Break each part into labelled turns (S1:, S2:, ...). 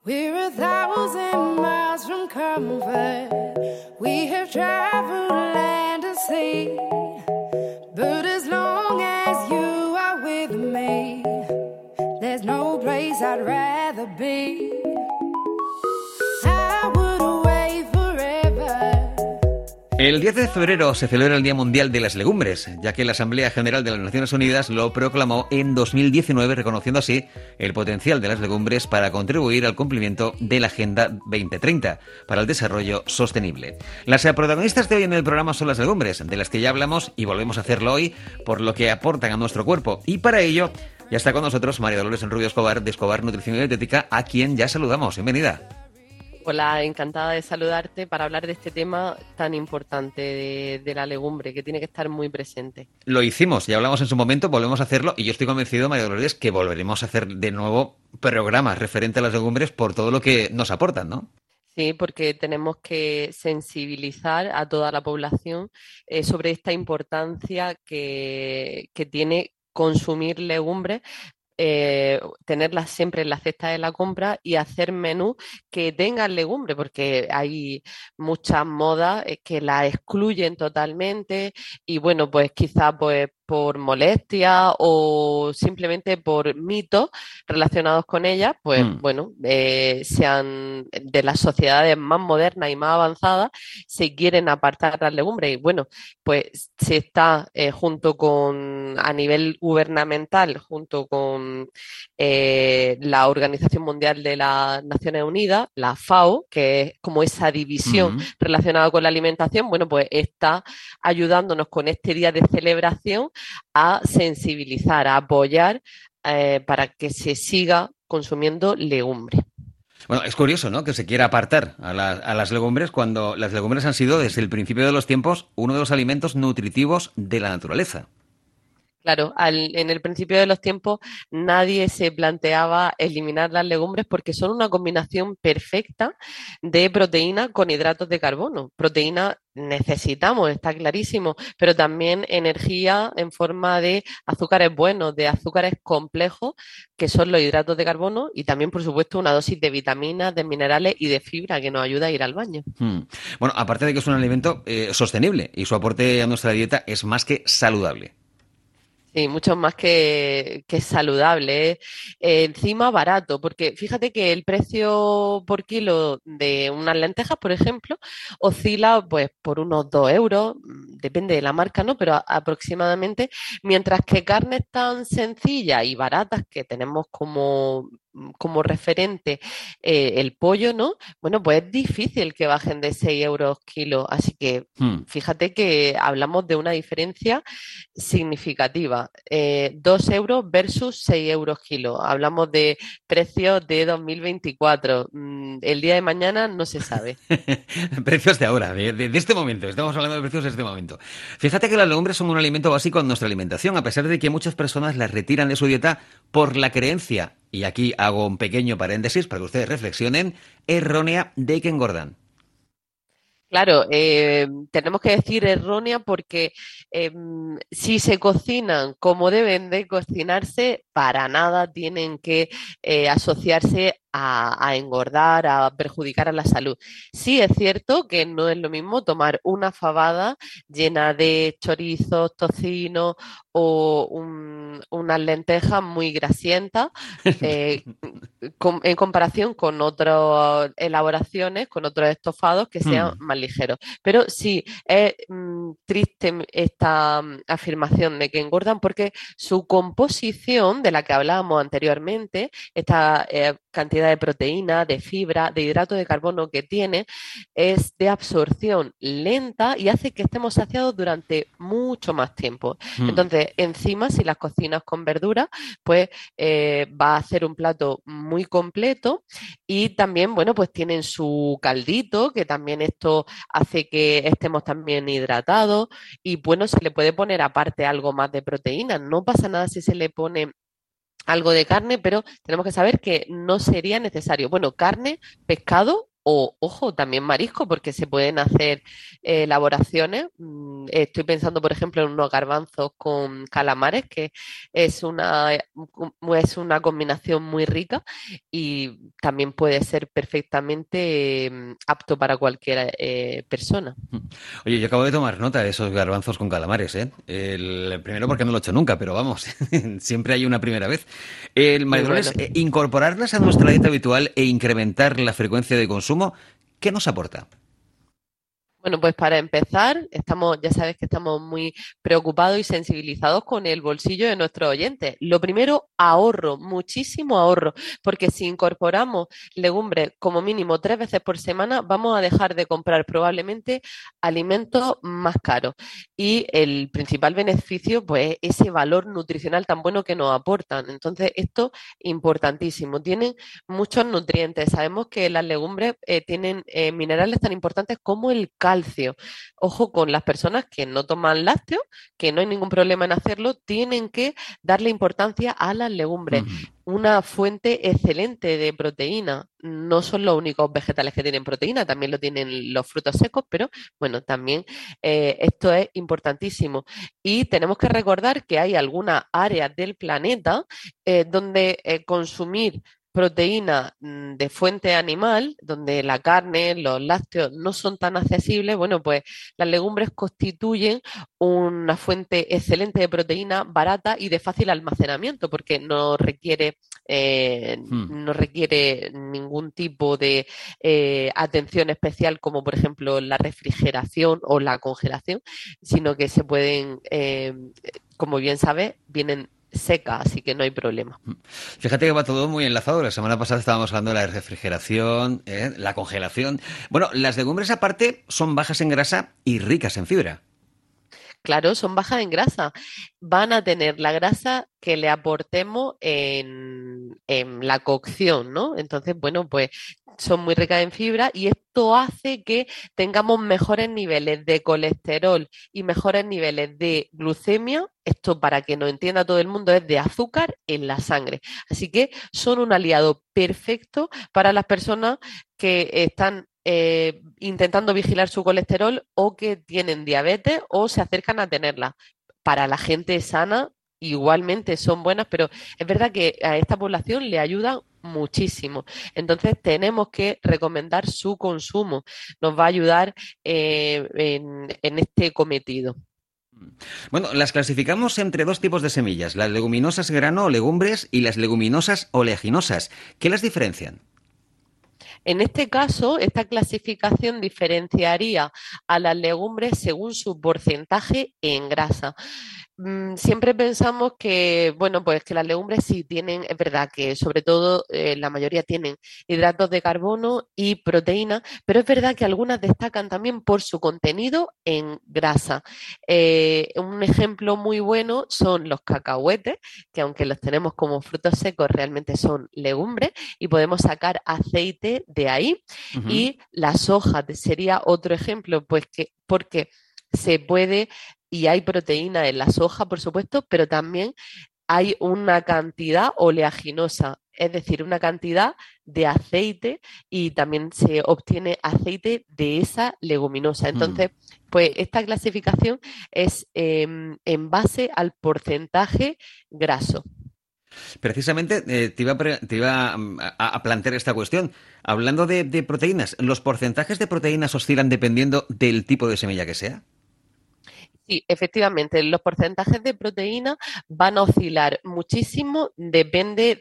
S1: We're 1,000 miles from comfort. We have traveled land and sea. But as long as you are with me, there's no place I'd rather be. I would away forever.
S2: El 10 de febrero se celebra el Día Mundial de las Legumbres, ya que la Asamblea General de las Naciones Unidas lo proclamó en 2019, reconociendo así el potencial de las legumbres para contribuir al cumplimiento de la Agenda 2030 para el desarrollo sostenible. Las protagonistas de hoy en el programa son las legumbres, de las que ya hablamos y volvemos a hacerlo hoy, por lo que aportan a nuestro cuerpo. Y para ello ya está con nosotros María Dolores Enrubio Escobar, de Escobar Nutrición y Dietética, a quien ya saludamos. Bienvenida.
S3: Hola, encantada de saludarte para hablar de este tema tan importante de la legumbre, que tiene que estar muy presente.
S2: Lo hicimos, ya hablamos en su momento, volvemos a hacerlo y yo estoy convencido, María Dolores, que volveremos a hacer de nuevo programas referentes a las legumbres por todo lo que nos aportan, ¿no?
S3: Sí, porque tenemos que sensibilizar a toda la población sobre esta importancia que tiene consumir legumbres. Tenerlas siempre en la cesta de la compra y hacer menús que tengan legumbre, porque hay muchas modas que la excluyen totalmente y bueno, pues quizás pues por molestia o simplemente por mitos relacionados con ellas, pues bueno, sean de las sociedades más modernas y más avanzadas, se quieren apartar las legumbres y bueno, pues se está junto con, a nivel gubernamental, junto con la Organización Mundial de las Naciones Unidas, la FAO, que es como esa división relacionada con la alimentación, bueno, pues está ayudándonos con este día de celebración a sensibilizar, a apoyar para que se siga consumiendo legumbre.
S2: Bueno, es curioso, ¿no?, que se quiera apartar a las legumbres cuando las legumbres han sido desde el principio de los tiempos uno de los alimentos nutritivos de la naturaleza.
S3: Claro, en el principio de los tiempos nadie se planteaba eliminar las legumbres porque son una combinación perfecta de proteína con hidratos de carbono. Proteína necesitamos, está clarísimo, pero también energía en forma de azúcares buenos, de azúcares complejos, que son los hidratos de carbono, y también, por supuesto, una dosis de vitaminas, de minerales y de fibra que nos ayuda a ir al baño.
S2: Bueno, aparte de que es un alimento sostenible y su aporte a nuestra dieta es más que saludable.
S3: Sí, mucho más que saludable. Encima barato, porque fíjate que el precio por kilo de unas lentejas, por ejemplo, oscila pues por unos 2 euros, depende de la marca, ¿no? Pero aproximadamente, mientras que carnes tan sencillas y baratas que tenemos como referente el pollo, ¿no? Bueno, pues es difícil que bajen de 6 euros kilo, así que fíjate que hablamos de una diferencia significativa. 2 euros versus 6 euros kilo. Hablamos de precios de 2024. El día de mañana no se sabe.
S2: Precios de ahora, de este momento. Estamos hablando de precios de este momento. Fíjate que las legumbres son un alimento básico en nuestra alimentación, a pesar de que muchas personas las retiran de su dieta por la creencia, y aquí hago un pequeño paréntesis para que ustedes reflexionen, errónea de que engordan.
S3: Claro, tenemos que decir errónea porque si se cocinan como deben de cocinarse, para nada tienen que asociarse a engordar, a perjudicar a la salud. Sí es cierto que no es lo mismo tomar una fabada llena de chorizos, tocino o unas lentejas muy grasientas en comparación con otras elaboraciones, con otros estofados que sean más ligeros. Pero sí, es triste esta afirmación de que engordan porque su composición, de la que hablábamos anteriormente, esta cantidad de proteína, de fibra, de hidrato de carbono que tiene, es de absorción lenta y hace que estemos saciados durante mucho más tiempo. Entonces, encima, si las cocinas con verduras, pues va a hacer un plato muy completo y también, bueno, pues tienen su caldito, que también esto hace que estemos también hidratados y, bueno, se le puede poner aparte algo más de proteína. No pasa nada si se le pone algo de carne, pero tenemos que saber que no sería necesario. Bueno, carne, pescado o, ojo, también marisco, porque se pueden hacer elaboraciones. Estoy pensando, por ejemplo, en unos garbanzos con calamares, que es una combinación muy rica y también puede ser perfectamente apto para cualquier persona.
S2: Oye, yo acabo de tomar nota de esos garbanzos con calamares, ¿eh? El primero porque no lo he hecho nunca, pero vamos, siempre hay una primera vez. El
S3: Muy
S2: Maridroles,
S3: bueno.
S2: incorporarlas a nuestra dieta habitual e incrementar la frecuencia de consumo, ¿qué nos aporta?
S3: Bueno, pues para empezar, ya sabes que estamos muy preocupados y sensibilizados con el bolsillo de nuestros oyentes. Lo primero, ahorro, muchísimo ahorro, porque si incorporamos legumbres como mínimo 3 veces por semana, vamos a dejar de comprar probablemente alimentos más caros. Y el principal beneficio, pues, es ese valor nutricional tan bueno que nos aportan. Entonces, esto importantísimo. Tienen muchos nutrientes. Sabemos que las legumbres tienen minerales tan importantes como el calcio. Ojo con las personas que no toman lácteos, que no hay ningún problema en hacerlo, tienen que darle importancia a las legumbres.
S2: Ujú.
S3: Una fuente excelente de proteína. No son los únicos vegetales que tienen proteína, también lo tienen los frutos secos, pero bueno, también esto es importantísimo. Y tenemos que recordar que hay algunas áreas del planeta donde consumir proteína de fuente animal, donde la carne, los lácteos no son tan accesibles, bueno, pues las legumbres constituyen una fuente excelente de proteína barata y de fácil almacenamiento, porque
S2: Mm.
S3: no requiere ningún tipo de atención especial, como por ejemplo la refrigeración o la congelación, sino que se pueden, como bien sabes, vienen secas, así que no hay problema.
S2: Fíjate que va todo muy enlazado. La semana pasada estábamos hablando de la refrigeración, la congelación. Bueno, las legumbres aparte son bajas en grasa y ricas en fibra.
S3: Claro, son bajas en grasa. Van a tener la grasa que le aportemos en la cocción, ¿no? Entonces, bueno, pues son muy ricas en fibra y esto hace que tengamos mejores niveles de colesterol y mejores niveles de glucemia. Esto, para que nos entienda todo el mundo, es de azúcar en la sangre. Así que son un aliado perfecto para las personas que están intentando vigilar su colesterol o que tienen diabetes o se acercan a tenerla. Para la gente sana, igualmente son buenas, pero es verdad que a esta población le ayudan muchísimo. Entonces tenemos que recomendar su consumo. Nos va a ayudar en este cometido.
S2: Bueno, las clasificamos entre dos tipos de semillas, las leguminosas grano o legumbres y las leguminosas oleaginosas. ¿Qué las diferencian?
S3: En este caso, esta clasificación diferenciaría a las legumbres según su porcentaje en grasa. Siempre pensamos que, bueno, pues que las legumbres sí tienen, es verdad que sobre todo la mayoría tienen hidratos de carbono y proteína, pero es verdad que algunas destacan también por su contenido en grasa. Un ejemplo muy bueno son los cacahuetes, que aunque los tenemos como frutos secos, realmente son legumbres y podemos sacar aceite de ahí.
S2: Ujú.
S3: Y las hojas sería otro ejemplo, pues que porque se puede y hay proteína en la soja, por supuesto, pero también hay una cantidad oleaginosa, es decir, una cantidad de aceite y también se obtiene aceite de esa leguminosa.
S2: Mm.
S3: Entonces, pues esta clasificación es en base al porcentaje graso.
S2: Precisamente te iba a plantear esta cuestión. Hablando de proteínas, ¿los porcentajes de proteínas oscilan dependiendo del tipo de semilla que sea?
S3: Sí, efectivamente, los porcentajes de proteína van a oscilar muchísimo, depende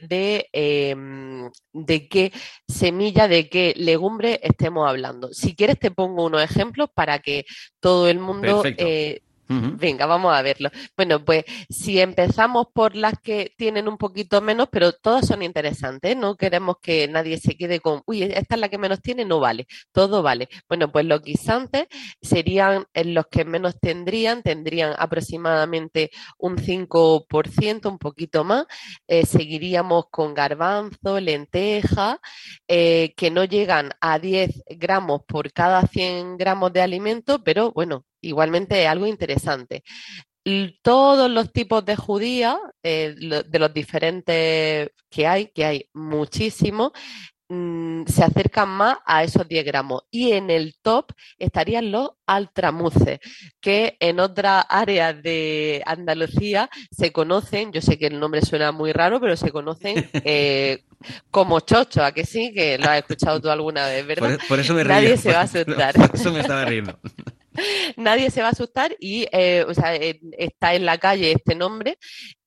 S3: de qué semilla, de qué legumbre estemos hablando. Si quieres, te pongo unos ejemplos para que todo el mundo
S2: Perfecto. Ujú.
S3: venga, vamos a verlo. Bueno, pues si empezamos por las que tienen un poquito menos, pero todas son interesantes, no queremos que nadie se quede con, uy, esta es la que menos tiene, no vale, todo vale. Bueno, pues los guisantes serían los que menos tendrían aproximadamente un 5%, un poquito más. Seguiríamos con garbanzo, lenteja, que no llegan a 10 gramos por cada 100 gramos de alimento, pero bueno, igualmente es algo interesante. Todos los tipos de judías, de los diferentes que hay muchísimos, se acercan más a esos 10 gramos. Y en el top estarían los altramuces, que en otras áreas de Andalucía se conocen, yo sé que el nombre suena muy raro, pero se conocen como chocho, ¿a que sí? Que lo has escuchado tú alguna vez, ¿verdad?
S2: Por eso me reía.
S3: Nadie se va a asustar.
S2: Por eso me estaba riendo.
S3: Nadie se va a asustar y o sea, está en la calle este nombre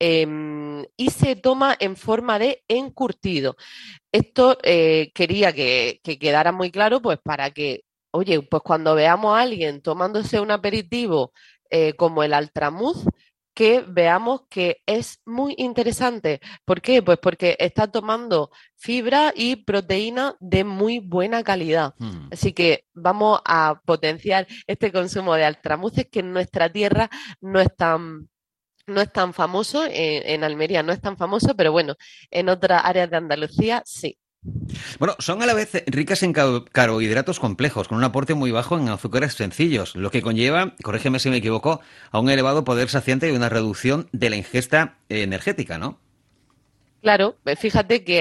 S3: y se toma en forma de encurtido. Esto quería que quedara muy claro, pues para que, oye, pues cuando veamos a alguien tomándose un aperitivo como el Altramuz, que veamos que es muy interesante. ¿Por qué? Pues porque está tomando fibra y proteína de muy buena calidad. Así que vamos a potenciar este consumo de altramuces que en nuestra tierra no es tan famoso, en Almería no es tan famoso, pero bueno, en otras áreas de Andalucía sí.
S2: Bueno, son a la vez ricas en carbohidratos complejos, con un aporte muy bajo en azúcares sencillos, lo que conlleva, corrígeme si me equivoco, a un elevado poder saciante y una reducción de la ingesta energética, ¿no?
S3: Claro, fíjate que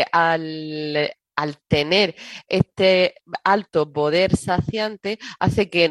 S3: al tener este alto poder saciante hace que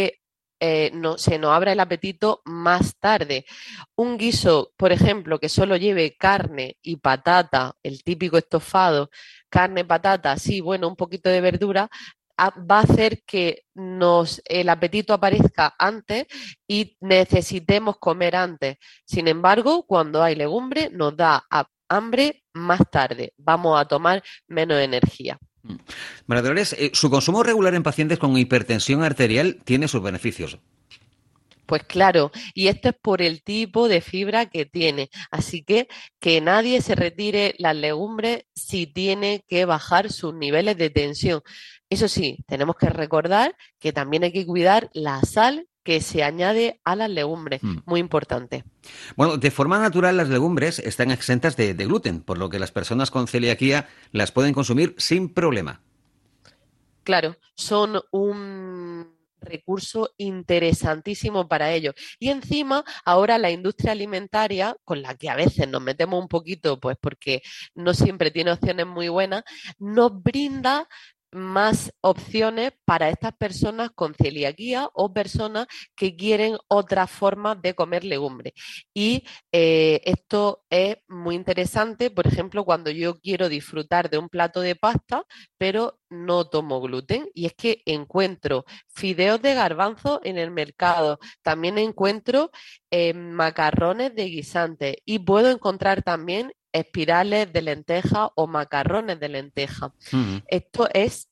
S3: se nos abra el apetito más tarde. Un guiso, por ejemplo, que solo lleve carne y patata, el típico estofado, carne, patata, sí, bueno, un poquito de verdura, va a hacer que el apetito aparezca antes y necesitemos comer antes. Sin embargo, cuando hay legumbre, nos da hambre más tarde. Vamos a tomar menos energía.
S2: María Dolores, su consumo regular en pacientes con hipertensión arterial tiene sus beneficios.
S3: Pues claro, y esto es por el tipo de fibra que tiene. Así que nadie se retire las legumbres si tiene que bajar sus niveles de tensión. Eso sí, tenemos que recordar que también hay que cuidar la sal que se añade a las legumbres. Muy importante.
S2: Bueno, de forma natural las legumbres están exentas de gluten, por lo que las personas con celiaquía las pueden consumir sin problema.
S3: Claro, son un recurso interesantísimo para ellos. Y encima, ahora la industria alimentaria, con la que a veces nos metemos un poquito, pues porque no siempre tiene opciones muy buenas, nos brinda más opciones para estas personas con celiaquía o personas que quieren otras formas de comer legumbres. Y esto es muy interesante, por ejemplo, cuando yo quiero disfrutar de un plato de pasta, pero no tomo gluten. Y es que encuentro fideos de garbanzo en el mercado, también encuentro macarrones de guisante y puedo encontrar también espirales de lenteja o macarrones de lenteja. Esto es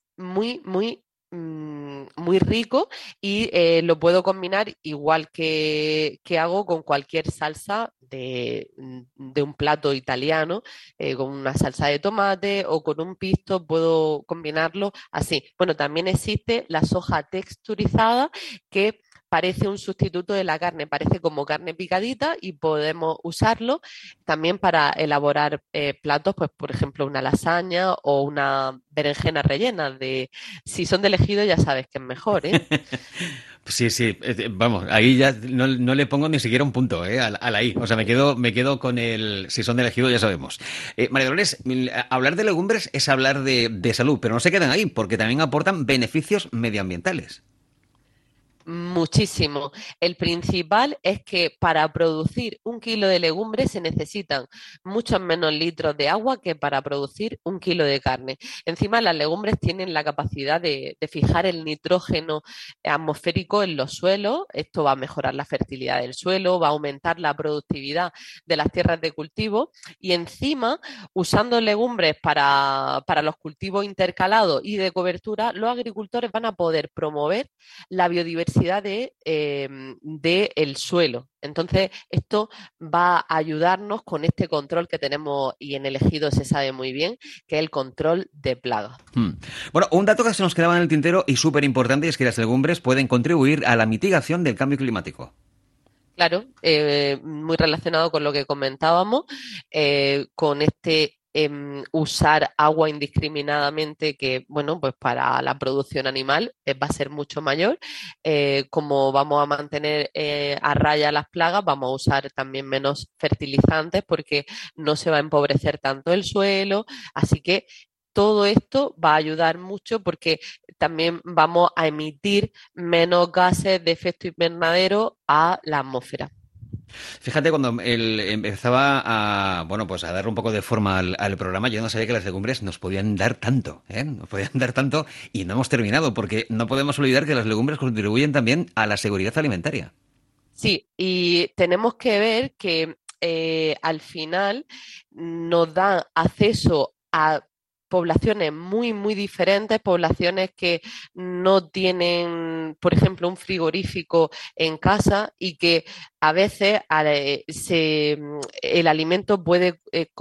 S3: muy rico y lo puedo combinar igual que hago con cualquier salsa de un plato italiano, con una salsa de tomate o con un pisto, puedo combinarlo así. Bueno, también existe la soja texturizada que parece un sustituto de la carne, parece como carne picadita y podemos usarlo también para elaborar platos, pues por ejemplo una lasaña o una berenjena rellena. Si son de elegido ya sabes que es mejor, ¿eh?
S2: Sí, vamos, ahí ya no le pongo ni siquiera un punto, a la I. O sea, me quedo con el, si son de elegido ya sabemos. María Dolores, hablar de legumbres es hablar de salud, pero no se quedan ahí, porque también aportan beneficios medioambientales.
S3: Muchísimo. El principal es que para producir 1 kilo de legumbres se necesitan muchos menos litros de agua que para producir 1 kilo de carne. Encima, las legumbres tienen la capacidad de fijar el nitrógeno atmosférico en los suelos. Esto va a mejorar la fertilidad del suelo, va a aumentar la productividad de las tierras de cultivo y encima, usando legumbres para los cultivos intercalados y de cobertura, los agricultores van a poder promover la biodiversidad del suelo. Entonces, esto va a ayudarnos con este control que tenemos y en el ejido se sabe muy bien, que es el control de plagas.
S2: Bueno, un dato que se nos quedaba en el tintero y súper importante es que las legumbres pueden contribuir a la mitigación del cambio climático.
S3: Claro, muy relacionado con lo que comentábamos, con usar agua indiscriminadamente que, bueno, pues para la producción animal va a ser mucho mayor. Como vamos a mantener a raya las plagas, vamos a usar también menos fertilizantes porque no se va a empobrecer tanto el suelo. Así que todo esto va a ayudar mucho porque también vamos a emitir menos gases de efecto invernadero a la atmósfera.
S2: Fíjate, cuando él empezaba a dar un poco de forma al programa, yo no sabía que las legumbres nos podían dar tanto, ¿eh? Nos podían dar tanto y no hemos terminado, porque no podemos olvidar que las legumbres contribuyen también a la seguridad alimentaria.
S3: Sí, y tenemos que ver que al final nos dan acceso a poblaciones muy, muy diferentes, poblaciones que no tienen, por ejemplo, un frigorífico en casa y que a veces el alimento puede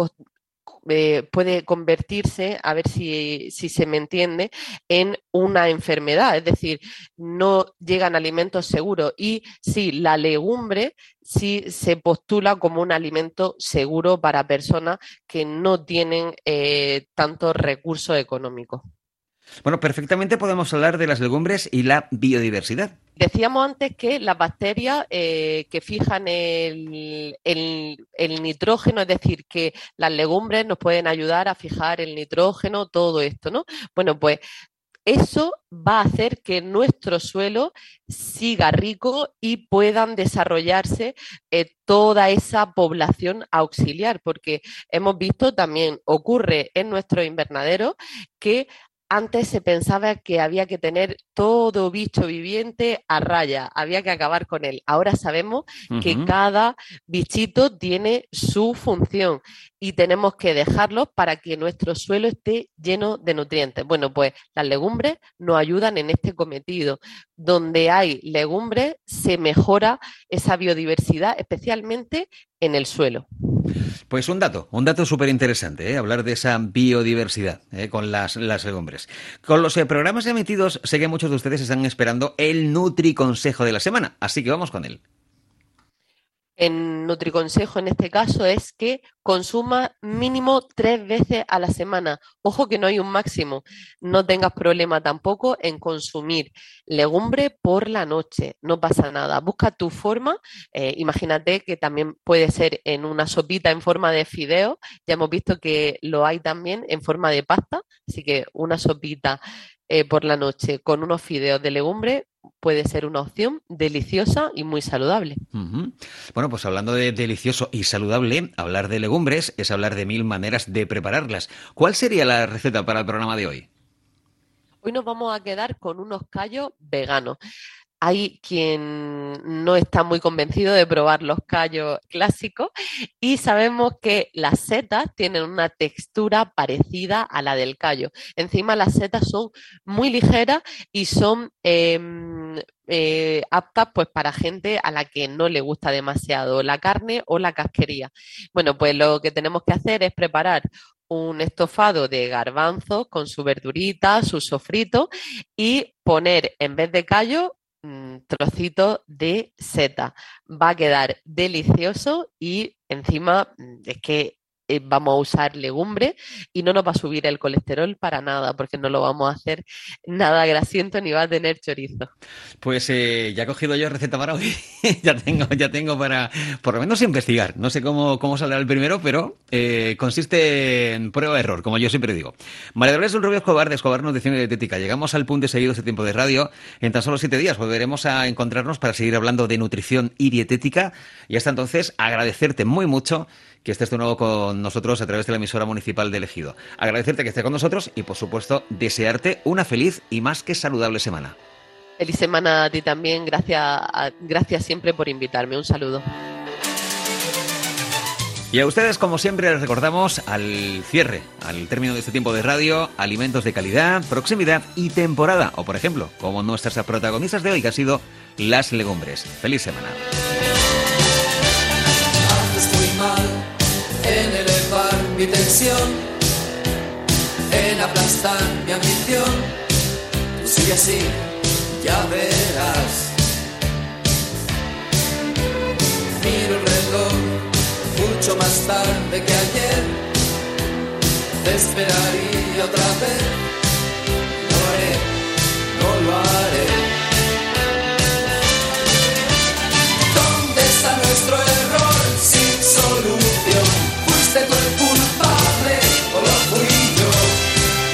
S3: convertirse, a ver si se me entiende, en una enfermedad. Es decir, no llegan alimentos seguros. Y sí, la legumbre sí se postula como un alimento seguro para personas que no tienen tantos recursos económicos.
S2: Bueno, perfectamente podemos hablar de las legumbres y la biodiversidad.
S3: Decíamos antes que las bacterias que fijan el nitrógeno, es decir, que las legumbres nos pueden ayudar a fijar el nitrógeno, todo esto, ¿no? Bueno, pues eso va a hacer que nuestro suelo siga rico y puedan desarrollarse toda esa población auxiliar, porque hemos visto también ocurre en nuestros invernaderos que antes se pensaba que había que tener todo bicho viviente a raya, había que acabar con él. Ahora sabemos que cada bichito tiene su función y tenemos que dejarlos para que nuestro suelo esté lleno de nutrientes. Bueno, pues las legumbres nos ayudan en este cometido. Donde hay legumbres se mejora esa biodiversidad, especialmente en el suelo.
S2: Pues un dato súper interesante, hablar de esa biodiversidad con las legumbres. Con los programas emitidos, sé que muchos de ustedes están esperando el Nutriconsejo de la semana, así que vamos con él.
S3: El Nutriconsejo en este caso es que consuma mínimo 3 veces a la semana. Ojo que no hay un máximo. No tengas problema tampoco en consumir legumbre por la noche. No pasa nada. Busca tu forma. Imagínate que también puede ser en una sopita en forma de fideo. Ya hemos visto que lo hay también en forma de pasta. Así que una sopita por la noche con unos fideos de legumbre puede ser una opción deliciosa y muy saludable.
S2: Bueno, pues hablando de delicioso y saludable, hablar de legumbres es hablar de 1000 maneras de prepararlas. ¿Cuál sería la receta para el programa de hoy?
S3: Hoy nos vamos a quedar con unos callos veganos. Hay quien no está muy convencido de probar los callos clásicos y sabemos que las setas tienen una textura parecida a la del callo. Encima las setas son muy ligeras y son aptas pues para gente a la que no le gusta demasiado la carne o la casquería. Bueno, pues lo que tenemos que hacer es preparar un estofado de garbanzos con su verdurita, su sofrito y poner en vez de callo trocitos de seta. Va a quedar delicioso y encima es que vamos a usar legumbre y no nos va a subir el colesterol para nada porque no lo vamos a hacer nada grasiento ni va a tener chorizo.
S2: Pues ya he cogido yo receta para hoy. ya tengo para por lo menos investigar. No sé cómo saldrá el primero, pero consiste en prueba-error, como yo siempre digo. María Dolores Rubio Escobar de Escobar Nutrición y Dietética. Llegamos al punto de seguido este tiempo de radio. En tan solo 7 días volveremos a encontrarnos para seguir hablando de nutrición y dietética. Y hasta entonces agradecerte muy mucho que estés de nuevo con nosotros a través de la emisora municipal de Ejido. Agradecerte que estés con nosotros y, por supuesto, desearte una feliz y más que saludable semana.
S3: Feliz semana a ti también. Gracias siempre por invitarme. Un saludo.
S2: Y a ustedes, como siempre, les recordamos al cierre, al término de este tiempo de radio, alimentos de calidad, proximidad y temporada. O, por ejemplo, como nuestras protagonistas de hoy, que han sido las legumbres. ¡Feliz semana!
S4: En elevar mi tensión, en aplastar mi ambición. Tú sigue así, ya verás. Miro el reloj mucho más tarde que ayer. Te esperaría otra vez. No lo haré. ¿Dónde está nuestro error sin solución? ¿Fuiste tú el culpable o lo fui yo?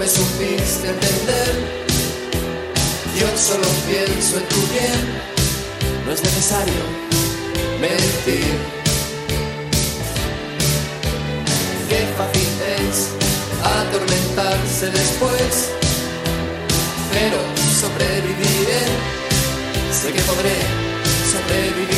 S4: me supiste entender. Yo solo pienso en tu bien, no es necesario mentir. Qué fácil es atormentarse después, pero sobreviviré, sé que podré sobrevivir.